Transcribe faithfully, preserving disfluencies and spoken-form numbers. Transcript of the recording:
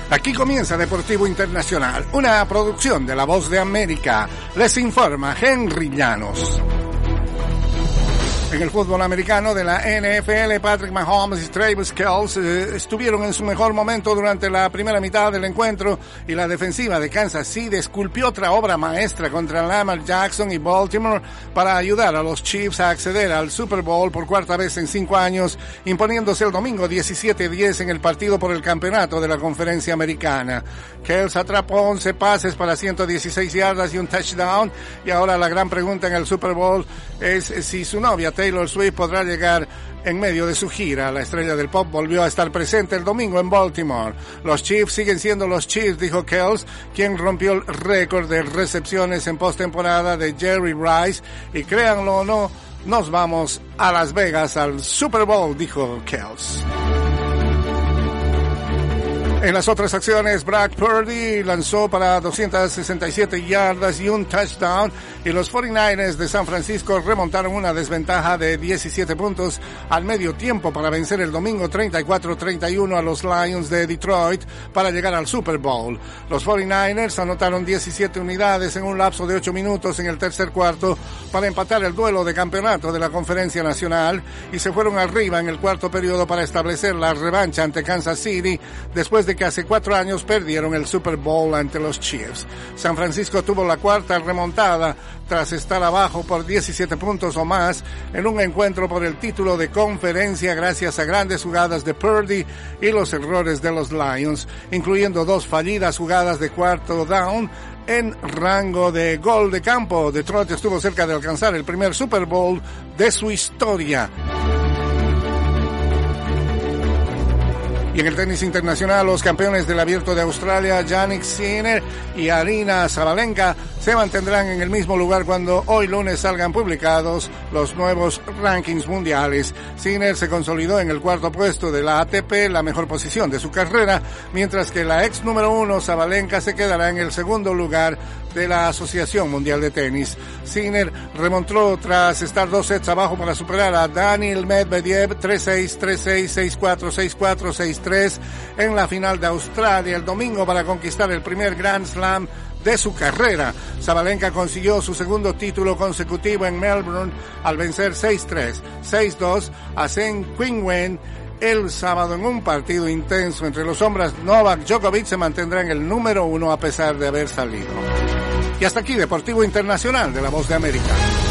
Aquí comienza Deportivo Internacional, una producción de La Voz de América. Les informa Henry Llanos. En el fútbol americano de la N F L, Patrick Mahomes y Travis Kelce eh, estuvieron en su mejor momento durante la primera mitad del encuentro y la defensiva de Kansas City esculpió otra obra maestra contra Lamar Jackson y Baltimore para ayudar a los Chiefs a acceder al Super Bowl por cuarta vez en cinco años, imponiéndose el domingo diecisiete diez en el partido por el campeonato de la Conferencia Americana. Kelce atrapó once pases para ciento dieciséis yardas y un touchdown, y ahora la gran pregunta en el Super Bowl es si su novia Taylor Swift podrá llegar en medio de su gira. La estrella del pop volvió a estar presente el domingo en Baltimore. Los Chiefs siguen siendo los Chiefs, dijo Kelce, quien rompió el récord de recepciones en postemporada de Jerry Rice, y créanlo o no, nos vamos a Las Vegas al Super Bowl, dijo Kelce. En las otras acciones, Brock Purdy lanzó para doscientas sesenta y siete yardas y un touchdown, y los cuarenta y nueve ers de San Francisco remontaron una desventaja de diecisiete puntos al medio tiempo para vencer el domingo treinta y cuatro a treinta y uno a los Lions de Detroit para llegar al Super Bowl. Los cuarenta y nueve ers anotaron diecisiete unidades en un lapso de ocho minutos en el tercer cuarto para empatar el duelo de campeonato de la Conferencia Nacional, y se fueron arriba en el cuarto periodo para establecer la revancha ante Kansas City después de de que hace cuatro años perdieron el Super Bowl ante los Chiefs. San Francisco tuvo la cuarta remontada tras estar abajo por diecisiete puntos o más en un encuentro por el título de conferencia gracias a grandes jugadas de Purdy y los errores de los Lions, incluyendo dos fallidas jugadas de cuarto down en rango de gol de campo. Detroit estuvo cerca de alcanzar el primer Super Bowl de su historia. Y en el tenis internacional, los campeones del Abierto de Australia, Jannik Sinner y Aryna Sabalenka, se mantendrán en el mismo lugar cuando hoy lunes salgan publicados los nuevos rankings mundiales. Sinner se consolidó en el cuarto puesto de la A T P, la mejor posición de su carrera, mientras que la ex número uno, Sabalenka, se quedará en el segundo lugar de la Asociación Mundial de Tenis. Sinner remontó tras estar dos sets abajo para superar a Daniil Medvedev tres seis, tres seis, seis cuatro, seis cuatro, seis tres en la final de Australia el domingo para conquistar el primer Grand Slam de su carrera. Sabalenka consiguió su segundo título consecutivo en Melbourne al vencer seis tres, seis dos a Zheng Qinwen el sábado en un partido intenso entre los hombres. Novak Djokovic se mantendrá en el número uno a pesar de haber salido. Y hasta aquí Deportivo Internacional de La Voz de América.